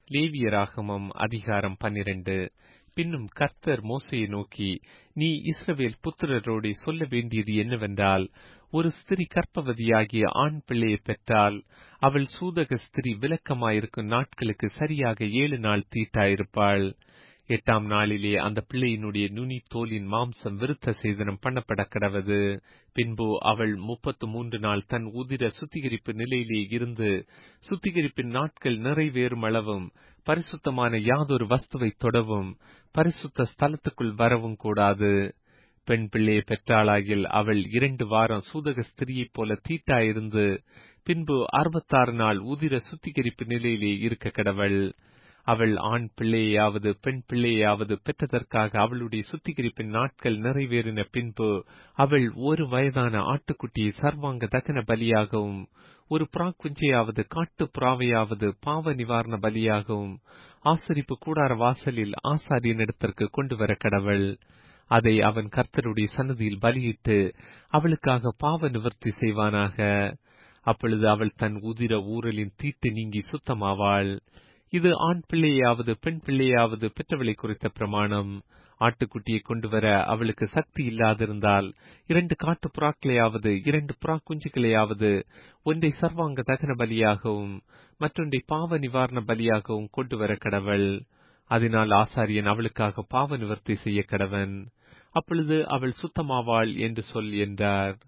லேவியராகமம் அதிகாரம் 12. பின்னும் கர்த்தர் மோசேயை நோக்கி, நீ இஸ்ரவேல் புத்திரரோடே சொல்ல வேண்டியது என்னவென்றால், ஒரு ஸ்திரீ கர்ப்பவதியாகிய ஆண் பிள்ளையை பெற்றால், அவள் சூதக ஸ்திரீ விலக்கமாயிருக்கும் நாட்களுக்கு சரியாக 7 நாள் தீட்டாயிருப்பாள். 8ஆம் நாளிலே அந்த பிள்ளையினுடைய நுனி தோலின் மாம்சம் விருத்த சேதனம் பண்ணப்பட கடவது. பின்பு அவள் 33 நாள் தன் உதிர சுத்திகரிப்பு நிலையிலே இருந்து, சுத்திகரிப்பின் நாட்கள் நிறைவேறும் அளவும் பரிசுத்தமான யாதொரு வஸ்துவை தொடவும் பரிசுத்த ஸ்தலத்துக்குள் வரவும் கூடாது. பெண் பிள்ளையை பெற்றாளாகில் அவள் 2 வாரம் சூதக ஸ்திரியைப் போல தீட்டாயிருந்து, பின்பு 66 நாள் உதிர சுத்திகரிப்பு நிலையிலே இருக்க கடவள். அவள் ஆண் பிள்ளையாவது பெண் பிள்ளையாவது பெற்றதற்காக அவளுடைய சுத்திகரிப்பின் நாட்கள் நிறைவேறின பின்பு, அவள் 1 வயதான ஆட்டுக்குட்டியை சர்வாங்க தகன பலியாகவும், ஒரு புறாக்குஞ்சையாவது காட்டு புறாவையாவது பாவ நிவாரண பலியாகவும் ஆசரிப்பு கூடார வாசலில் ஆசாரியனிடத்திற்கு கொண்டு வர கடவள். அதை அவன் கர்த்தருடைய சன்னதியில் பலியிட்டு அவளுக்காக பாவ நிவர்த்தி செய்வானாக. அப்பொழுது அவள் தன் உதிர ஊரலின் தீட்டு நீங்கி சுத்தமாவாள். இது ஆண் பிள்ளையாவது பெண் பிள்ளையாவது பெற்றவளை குறித்த பிரமாணம். ஆட்டுக்குட்டியை கொண்டு வர அவளுக்கு சக்தி இல்லாதிருந்தால் 2 காட்டு புறாக்களையாவது 2 புறா குஞ்சுகளையாவது, ஒன்றை சர்வாங்க தகன பலியாகவும் மற்றொன்றை பாவ நிவாரண பலியாகவும் கொண்டு வர கடவள். அதனால் ஆசாரியன் அவளுக்காக பாவ நிவர்த்தி செய்ய கடவன். அப்பொழுது அவள் சுத்தமாவாள் என்று சொல் என்றார்.